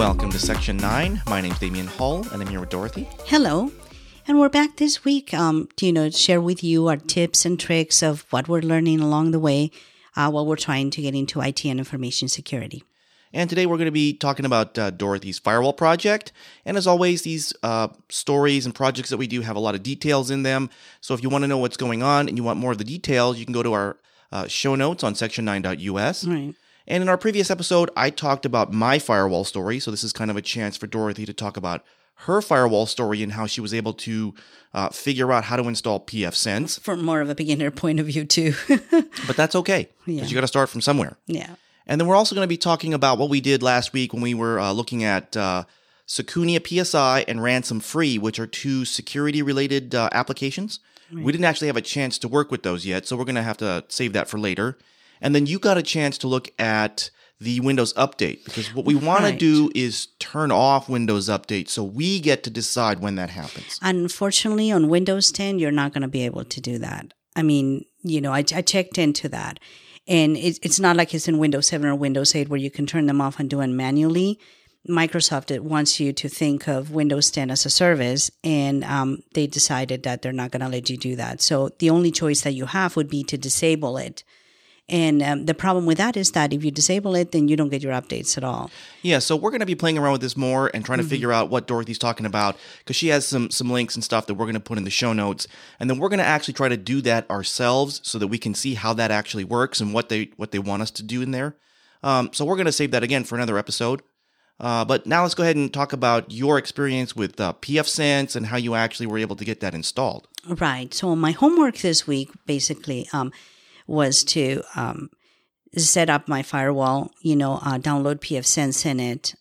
Welcome to Section 9. My name's Damian Hall, and I'm here with Dorothy. Hello. And we're back this week to share with you our tips and tricks of what we're learning along the way while we're trying to get into IT and information security. And today we're going to be talking about Dorothy's firewall project. And as always, these stories and projects that we do have a lot of details in them. So if you want to know what's going on and you want more of the details, you can go to our show notes on section9.us. Right. And in our previous episode, I talked about my firewall story. So this is kind of a chance for Dorothy to talk about her firewall story and how she was able to figure out how to install pfSense. From more of a beginner point of view, too. But that's okay, because you got to start from somewhere. Yeah. And then we're also going to be talking about what we did last week when we were looking at Secunia PSI and Ransom Free, which are two security-related applications. Right. We didn't actually have a chance to work with those yet, so we're going to have to save that for later. And then you got a chance to look at the Windows Update, because what we want to do is turn off Windows Update so we get to decide when that happens. Unfortunately, on Windows 10, you're not going to be able to do that. I mean, I checked into that. And it's not like it's in Windows 7 or Windows 8 where you can turn them off and do it manually. Microsoft wants you to think of Windows 10 as a service, and they decided that they're not going to let you do that. So the only choice that you have would be to disable it. And the problem with that is that if you disable it, then you don't get your updates at all. Yeah, so we're going to be playing around with this more and trying to figure out what Dorothy's talking about, because she has some links and stuff that we're going to put in the show notes. And then we're going to actually try to do that ourselves so that we can see how that actually works and what they want us to do in there. So we're going to save that again for another episode. But now let's go ahead and talk about your experience with pfSense and how you actually were able to get that installed. Right. So my homework this week, basically, was to set up my firewall, download pfSense in it.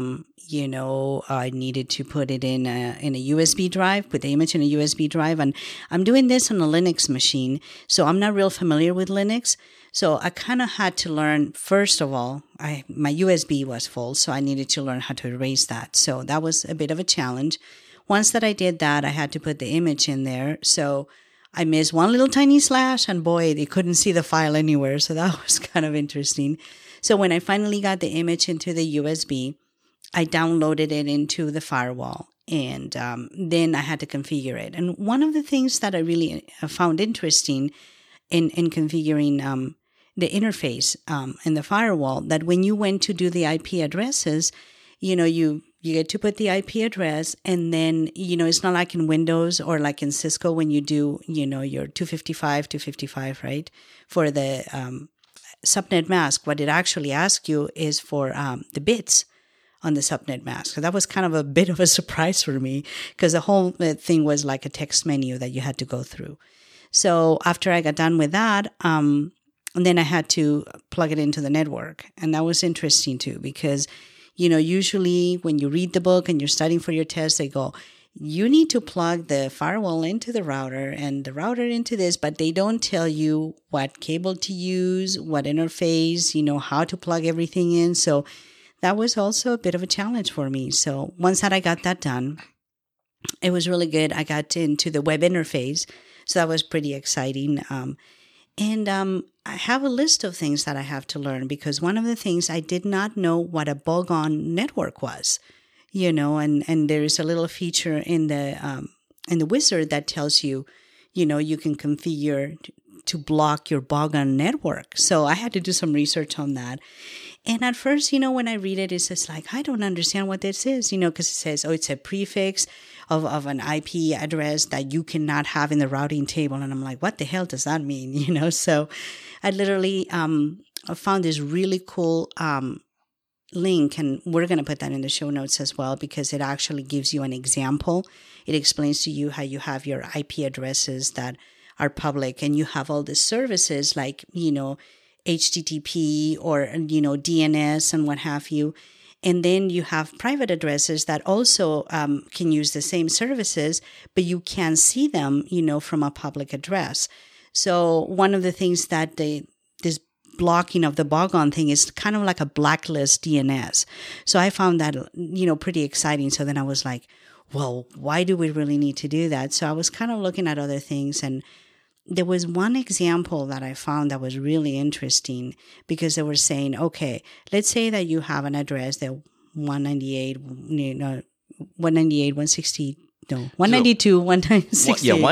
I needed to put it in a USB drive, put the image in a USB drive. And I'm doing this on a Linux machine, so I'm not real familiar with Linux. So I kind of had to learn, first of all, my USB was full, so I needed to learn how to erase that. So that was a bit of a challenge. Once that I did that, I had to put the image in there. So I missed one little tiny slash, and boy, they couldn't see the file anywhere. So that was kind of interesting. So when I finally got the image into the USB, I downloaded it into the firewall, and then I had to configure it. And one of the things that I really found interesting in configuring the interface in the firewall, that when you went to do the IP addresses, you get to put the IP address, and then, it's not like in Windows or like in Cisco when you do, your 255, right? For the subnet mask, what it actually asks you is for the bits on the subnet mask. So that was kind of a bit of a surprise for me, because the whole thing was like a text menu that you had to go through. So after I got done with that, and then I had to plug it into the network. And that was interesting too, because usually when you read the book and you're studying for your test, they go, you need to plug the firewall into the router and the router into this, but they don't tell you what cable to use, what interface, how to plug everything in. So that was also a bit of a challenge for me. So once that I got that done, it was really good. I got into the web interface, so that was pretty exciting. And I have a list of things that I have to learn, because one of the things I did not know what a bug-on network was, and there is a little feature in the wizard that tells you, you can configure to block your bug-on network. So I had to do some research on that. And at first, when I read it, it's just like, I don't understand what this is, because it says, it's a prefix of an IP address that you cannot have in the routing table. And I'm like, what the hell does that mean? So I literally found this really cool link, and we're going to put that in the show notes as well, because it actually gives you an example. It explains to you how you have your IP addresses that are public, and you have all the services like, HTTP or, DNS and what have you. And then you have private addresses that also can use the same services, but you can't see them, from a public address. So one of the things that this blocking of the bug-on thing is kind of like a blacklist DNS. So I found that, pretty exciting. So then I was like, well, why do we really need to do that? So I was kind of looking at other things, and there was one example that I found that was really interesting, because they were saying, okay, let's say that you have an address that 198, 160. No, 192, 160. Yeah,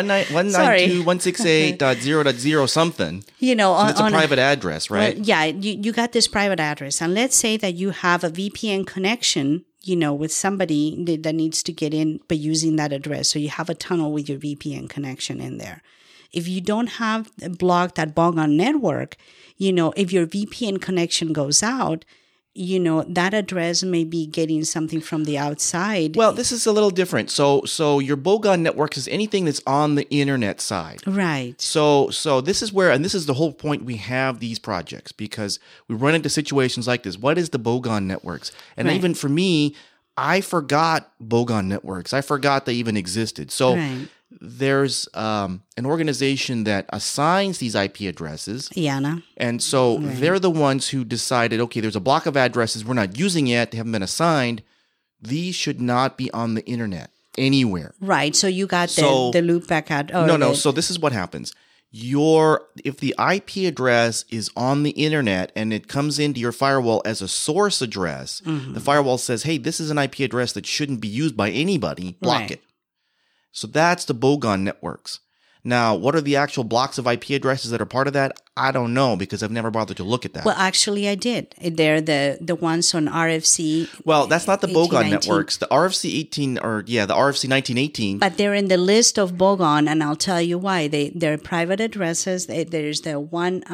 192.168.0.0 something. So it's a private address, right? Well, yeah, you got this private address. And let's say that you have a VPN connection, with somebody that needs to get in by using that address. So you have a tunnel with your VPN connection in there. If you don't have blocked that BOGON network, if your VPN connection goes out, that address may be getting something from the outside. Well, this is a little different. So your BOGON network is anything that's on the internet side. Right. So this is where, and this is the whole point we have these projects, because we run into situations like this. What is the BOGON networks? And even for me, I forgot BOGON networks. I forgot they even existed. So there's an organization that assigns these IP addresses. IANA. And so they're the ones who decided, okay, there's a block of addresses we're not using yet. They haven't been assigned. These should not be on the internet anywhere. Right. So you got the loopback ad. No. So this is what happens. If the IP address is on the internet and it comes into your firewall as a source address, the firewall says, hey, this is an IP address that shouldn't be used by anybody. Block it. So that's the BOGON networks. Now, what are the actual blocks of IP addresses that are part of that? I don't know, because I've never bothered to look at that. Well, actually, I did. They're the ones on RFC. Well, that's not the BOGON networks. The RFC 18, the RFC 1918. But they're in the list of BOGON, and I'll tell you why. They're private addresses. There's the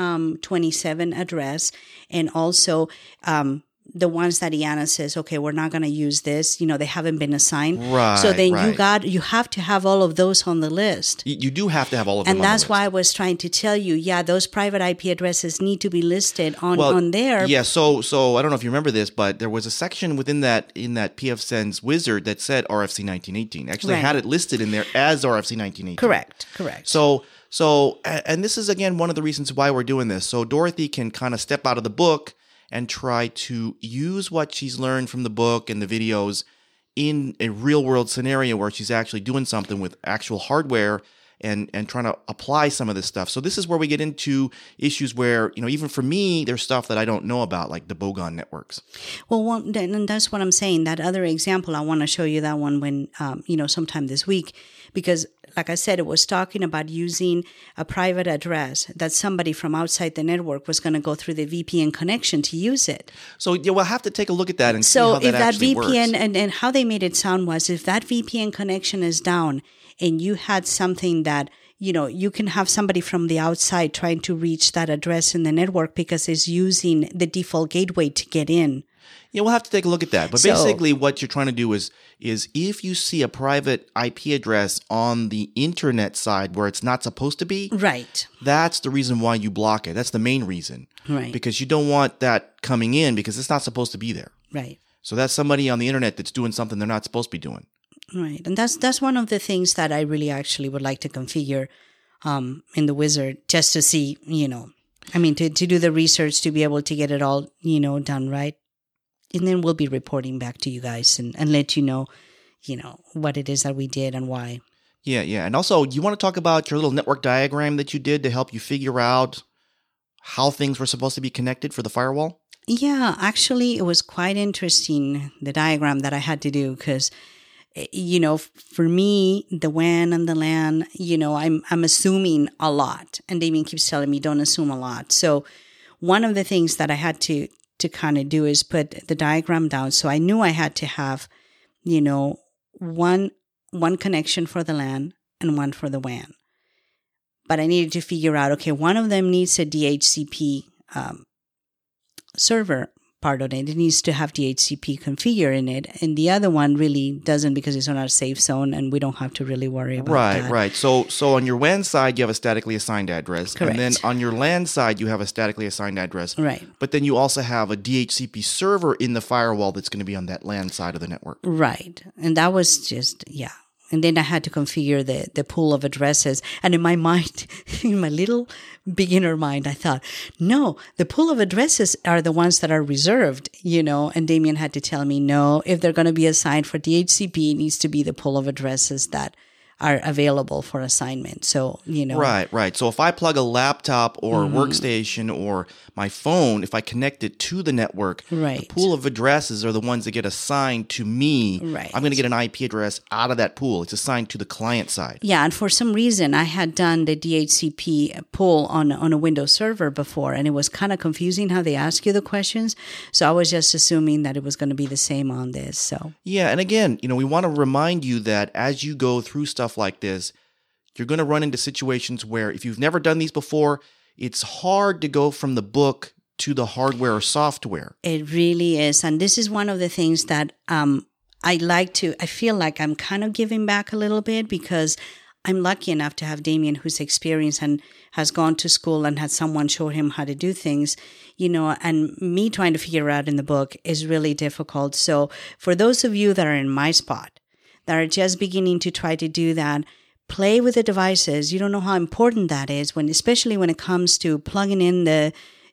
127 address, and also the ones that IANA says, okay, we're not going to use this. They haven't been assigned. Right. So then you have to have all of those on the list. You do have to have all of them on the list. And that's why I was trying to tell you, those private IP addresses need to be listed on there. Yeah. So I don't know if you remember this, but there was a section in that pfSense wizard that said RFC 1918. Actually had it listed in there as RFC 1918. Correct. So, and this is again one of the reasons why we're doing this. So Dorothy can kind of step out of the book and try to use what she's learned from the book and the videos in a real world scenario where she's actually doing something with actual hardware and trying to apply some of this stuff. So this is where we get into issues where, even for me, there's stuff that I don't know about, like the BOGON networks. Well, and that's what I'm saying. That other example, I want to show you that one when, sometime this week, because like I said, it was talking about using a private address that somebody from outside the network was going to go through the VPN connection to use it. So we'll have to take a look at that and see how that actually works. So if that VPN, and how they made it sound was, if that VPN connection is down and you had something that, you can have somebody from the outside trying to reach that address in the network because it's using the default gateway to get in. Yeah, we'll have to take a look at that. But basically what you're trying to do is if you see a private IP address on the internet side where it's not supposed to be, right, that's the reason why you block it. That's the main reason. Right. Because you don't want that coming in because it's not supposed to be there. Right. So that's somebody on the internet that's doing something they're not supposed to be doing. Right. And that's one of the things that I really actually would like to configure in the wizard, just to see, to do the research to be able to get it all, done right. And then we'll be reporting back to you guys and let you know, what it is that we did and why. Yeah. And also, you want to talk about your little network diagram that you did to help you figure out how things were supposed to be connected for the firewall? Yeah, actually, it was quite interesting, the diagram that I had to do, because, for me, the WAN and the LAN, I'm assuming a lot. And Damien keeps telling me, don't assume a lot. So one of the things that I had to kind of do is put the diagram down. So I knew I had to have, one connection for the LAN and one for the WAN. But I needed to figure out, okay, one of them needs a DHCP server part of it. It needs to have DHCP configured in it. And the other one really doesn't because it's on our safe zone and we don't have to really worry about that. Right. So on your WAN side, you have a statically assigned address. Correct. And then on your LAN side, you have a statically assigned address. Right. But then you also have a DHCP server in the firewall that's going to be on that LAN side of the network. Right. And that was just, yeah. And then I had to configure the pool of addresses. And in my mind, in my little beginner mind, I thought, no, the pool of addresses are the ones that are reserved, and Damien had to tell me, no, if they're going to be assigned for DHCP, it needs to be the pool of addresses that are available for assignment. So, Right. So if I plug a laptop or a workstation or my phone, if I connect it to the network, the pool of addresses are the ones that get assigned to me. Right. I'm going to get an IP address out of that pool. It's assigned to the client side. Yeah, and for some reason, I had done the DHCP pool on a Windows server before, and it was kind of confusing how they ask you the questions. So I was just assuming that it was going to be the same on this. So yeah, and again, we want to remind you that as you go through stuff like this, you're going to run into situations where if you've never done these before, it's hard to go from the book to the hardware or software. It really is. And this is one of the things that I feel like I'm kind of giving back a little bit, because I'm lucky enough to have Damien, who's experienced and has gone to school and had someone show him how to do things, and me trying to figure out in the book is really difficult. So for those of you that are in my spot, that are just beginning to try to do that, play with the devices. You don't know how important that is, especially when it comes to plugging in the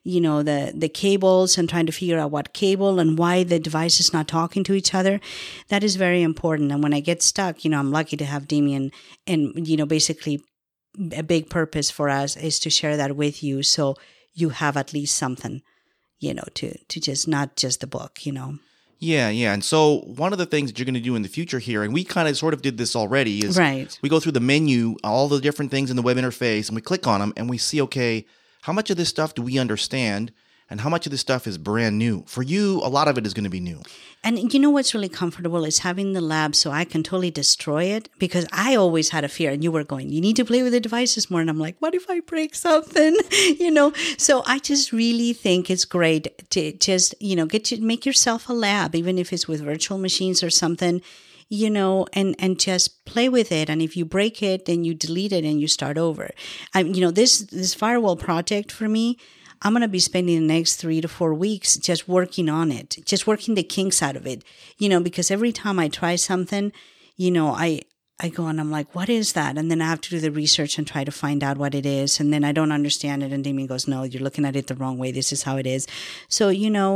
cables and trying to figure out what cable and why the device is not talking to each other. That is very important. And when I get stuck, I'm lucky to have Damien, and, basically a big purpose for us is to share that with you. So you have at least something, to just, not just the book, Yeah. And so one of the things that you're going to do in the future here, and we kind of sort of did this already, is we go through the menu, all the different things in the web interface, and we click on them and we see, okay, how much of this stuff do we understand and how much of this stuff is brand new? For you, a lot of it is going to be new. And what's really comfortable is having the lab so I can totally destroy it, because I always had a fear, and you were going, you need to play with the devices more. And I'm like, what if I break something? So I just really think it's great to just, make yourself a lab, even if it's with virtual machines or something, and just play with it. And if you break it, then you delete it and you start over. This firewall project for me, I'm going to be spending the next 3 to 4 weeks just working on it, just working the kinks out of it, because every time I try something, I go and I'm like, what is that? And then I have to do the research and try to find out what it is. And then I don't understand it. And Damien goes, no, you're looking at it the wrong way. This is how it is. So,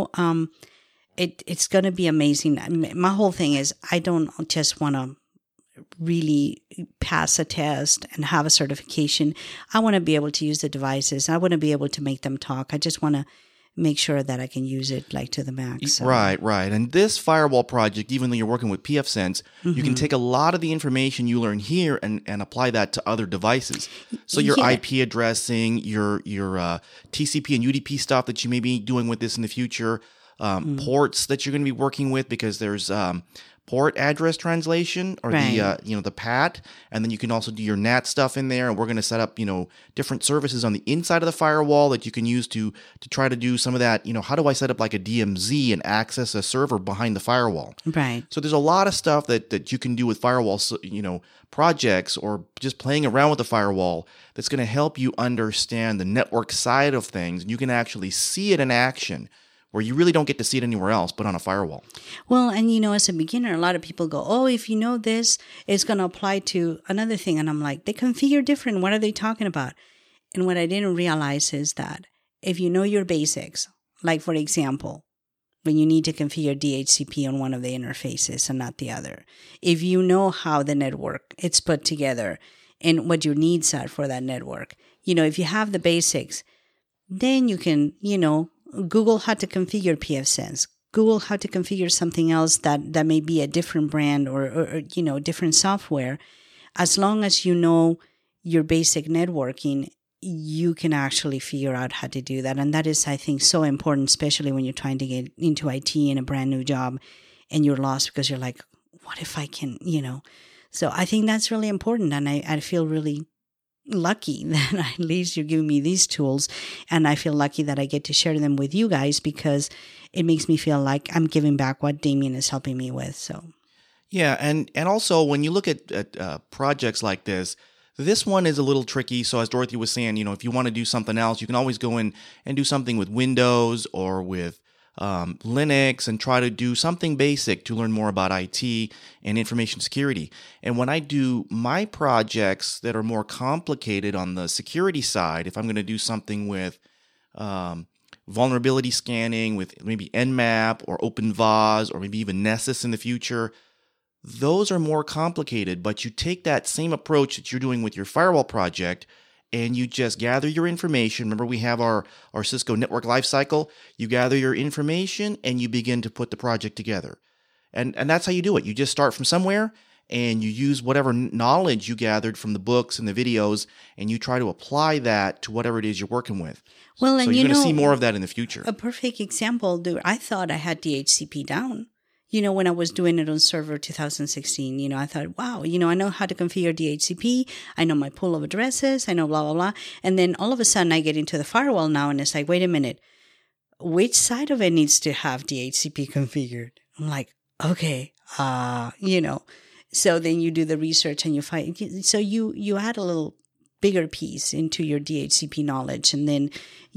it's going to be amazing. My whole thing is I don't just want to really pass a test and have a certification. I want to be able to use the devices. I want to be able to make them talk. I just want to make sure that I can use it like to the max. So. Right. And this firewall project, even though you're working with pfSense, you can take a lot of the information you learn here and apply that to other devices. So your IP addressing, your TCP and UDP stuff that you may be doing with this in the future, ports that you're going to be working with, because there's port address translation, or the PAT, and then you can also do your NAT stuff in there. And we're going to set up different services on the inside of the firewall that you can use to try to do some of that. How do I set up like a DMZ and access a server behind the firewall? Right. So there's a lot of stuff that you can do with firewall, projects, or just playing around with the firewall, that's going to help you understand the network side of things, and you can actually see it in action, where you really don't get to see it anywhere else but on a firewall. Well, and as a beginner, a lot of people go, oh, if you know this, it's going to apply to another thing. And I'm like, they configure different. What are they talking about? And what I didn't realize is that if you know your basics, like for example, when you need to configure DHCP on one of the interfaces and not the other, if you know how the network it's put together and what your needs are for that network, if you have the basics, then you can, Google how to configure pfSense. Google how to configure something else that may be a different brand or different software. As long as you know your basic networking, you can actually figure out how to do that. And that is, I think, so important, especially when you're trying to get into IT in a brand new job and you're lost because you're like, what if I can, So I think that's really important. And I feel really lucky that at least you're giving me these tools, and I feel lucky that I get to share them with you guys, because it makes me feel like I'm giving back what Damien is helping me with. So yeah, and also when you look at projects like this one is a little tricky. So as Dorothy was saying, if you want to do something else, you can always go in and do something with Windows or with Linux and try to do something basic to learn more about IT and information security. And when I do my projects that are more complicated on the security side, if I'm going to do something with vulnerability scanning with maybe Nmap or OpenVAS or maybe even Nessus in the future, those are more complicated, but you take that same approach that you're doing with your firewall project and you just gather your information. Remember, we have our Cisco network lifecycle. You gather your information and you begin to put the project together. And that's how you do it. You just start from somewhere and you use whatever knowledge you gathered from the books and the videos, and you try to apply that to whatever it is you're working with. Well, so and you're going to see more of that in the future. A perfect example, dude, I thought I had DHCP down. When I was doing it on Server 2016, I thought, wow, I know how to configure DHCP. I know my pool of addresses. I know blah, blah, blah. And then all of a sudden I get into the firewall now and it's like, wait a minute, which side of it needs to have DHCP configured? I'm like, okay, So then you do the research and you find, so you add a little bigger piece into your DHCP knowledge. And then,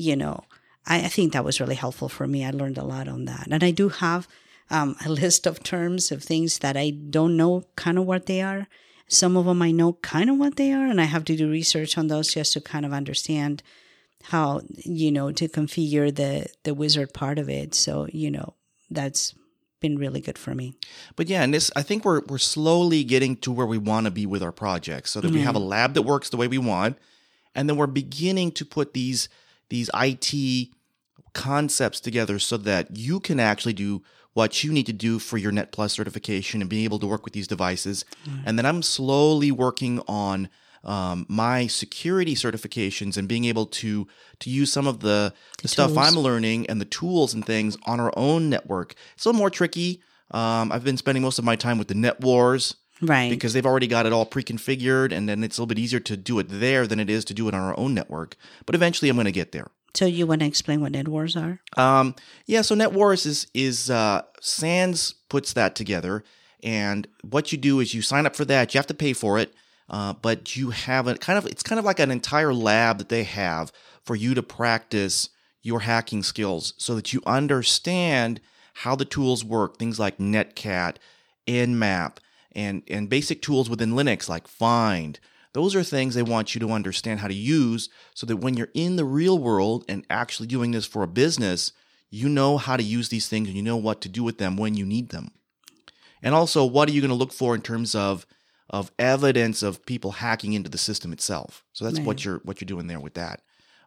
I think that was really helpful for me. I learned a lot on that. And I do have a list of terms of things that I don't know kind of what they are. Some of them I know kind of what they are, and I have to do research on those just to kind of understand how, to configure the wizard part of it. So, that's been really good for me. But yeah, and I think we're slowly getting to where we want to be with our projects, so that we have a lab that works the way we want, and then we're beginning to put these IT concepts together so that you can actually do what you need to do for your Net Plus certification and being able to work with these devices. And then I'm slowly working on my security certifications and being able to use some of the stuff I'm learning and the tools and things on our own network. It's a little more tricky. I've been spending most of my time with the NetWars. Right. Because they've already got it all pre-configured, and then it's a little bit easier to do it there than it is to do it on our own network. But eventually I'm going to get there. So you want to explain what NetWars are? So NetWars is SANS puts that together, and what you do is you sign up for that. You have to pay for it, but you have it's kind of like an entire lab that they have for you to practice your hacking skills, so that you understand how the tools work. Things like Netcat, Nmap, and basic tools within Linux like Find. Those are things they want you to understand how to use, so that when you're in the real world and actually doing this for a business, you know how to use these things and you know what to do with them when you need them. And also, what are you going to look for in terms of evidence of people hacking into the system itself? So that's what you're doing there with that.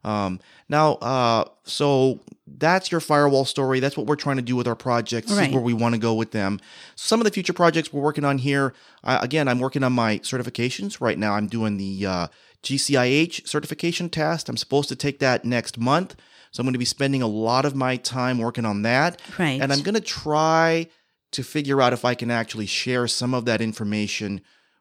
So that's your firewall story. That's what we're trying to do with our projects. This is where we want to go with them. Some of the future projects we're working on here, I'm working on my certifications. Right now I'm doing the GCIH certification test. I'm supposed to take that next month. So I'm going to be spending a lot of my time working on that. Right. And I'm going to try to figure out if I can actually share some of that information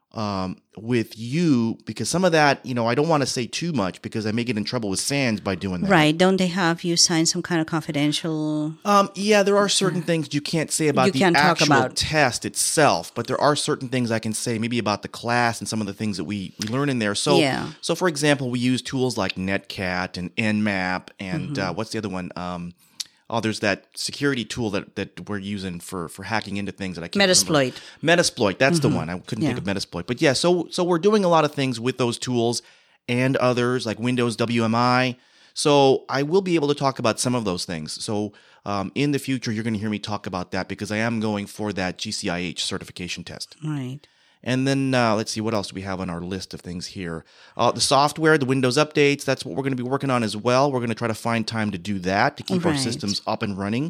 with you, because some of that, I don't want to say too much because I may get in trouble with SANS by doing that. Right. Don't they have you sign some kind of confidential? Yeah, there are certain things you can't say about the actual test itself, but there are certain things I can say maybe about the class and some of the things that we learn in there. So, so for example, we use tools like Netcat and Nmap and what's the other one? There's that security tool that we're using for hacking into things that I can't remember. Metasploit, that's the one. I couldn't think of Metasploit. But yeah, so we're doing a lot of things with those tools and others like Windows WMI. So I will be able to talk about some of those things. So in the future, you're going to hear me talk about that because I am going for that GCIH certification test. Right. And then let's see, what else do we have on our list of things here? The software, the Windows updates, that's what we're going to be working on as well. We're going to try to find time to do that, to keep our systems up and running.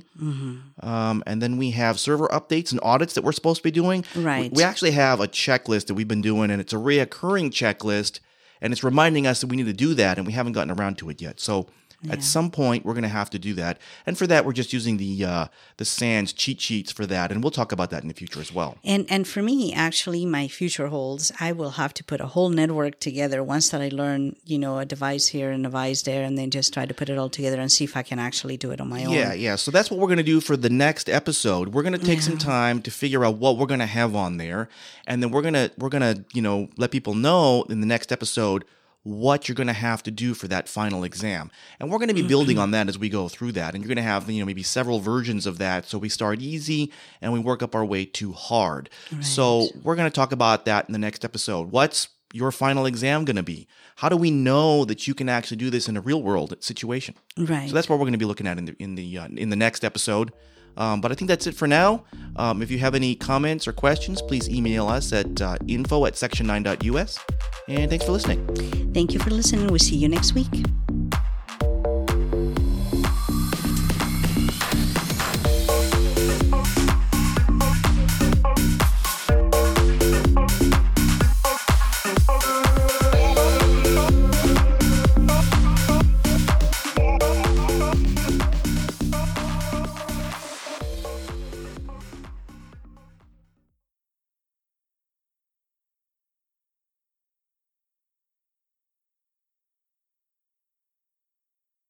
And then we have server updates and audits that we're supposed to be doing. Right. We actually have a checklist that we've been doing, and it's a reoccurring checklist, and it's reminding us that we need to do that, and we haven't gotten around to it yet. So at some point, we're going to have to do that. And for that, we're just using the SANS cheat sheets for that. And we'll talk about that in the future as well. And for me, actually, my future holds, I will have to put a whole network together once that I learn, a device here and a device there, and then just try to put it all together and see if I can actually do it on my own. Yeah. So that's what we're going to do for the next episode. We're going to take some time to figure out what we're going to have on there. And then we're going to let people know in the next episode what you're going to have to do for that final exam. And we're going to be building on that as we go through that. And you're going to have, maybe several versions of that. So we start easy and we work up our way to hard. Right. So we're going to talk about that in the next episode. What's your final exam going to be? How do we know that you can actually do this in a real world situation? Right. So that's what we're going to be looking at in the next episode. But I think that's it for now. If you have any comments or questions, please email us at info@section9.us. And thanks for listening. Thank you for listening. We'll see you next week.